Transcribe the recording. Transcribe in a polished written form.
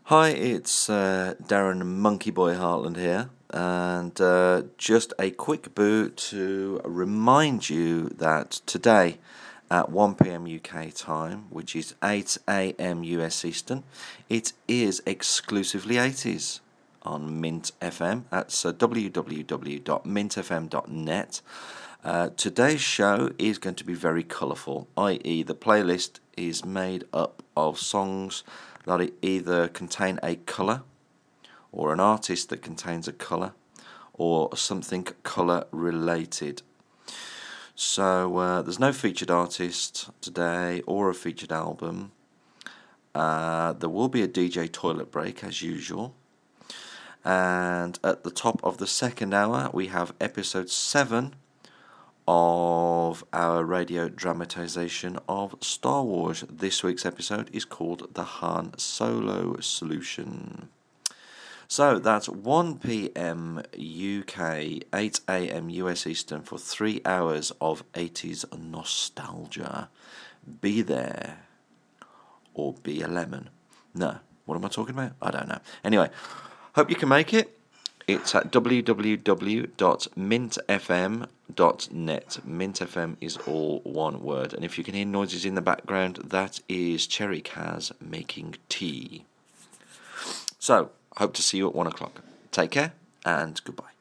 Hi, it's Darren Monkey Boy Heartland here, and just a quick boot to remind you that today at 1 p.m. UK time, which is 8 a.m. US Eastern, it is exclusively 80s on Mint FM. That's www.mintfm.net. Today's show is going to be very colourful, i.e. the playlist is made up of songs that either contain a colour or an artist that contains a colour or something colour related. So there's no featured artist today or a featured album. There will be a DJ toilet break as usual. And at the top of the second hour we have episode 7 of our radio dramatisation of Star Wars. This week's episode is called The Han Solo Solution. So that's 1 p.m. UK, 8 a.m. US Eastern for 3 hours of 80s nostalgia. Be there or be a lemon. No, what am I talking about? I don't know. Anyway, hope you can make it. It's at www.mintfm.net. Mint FM is all one word. And if you can hear noises in the background, that is Cherry Kaz making tea. So, hope to see you at 1 o'clock. Take care and goodbye.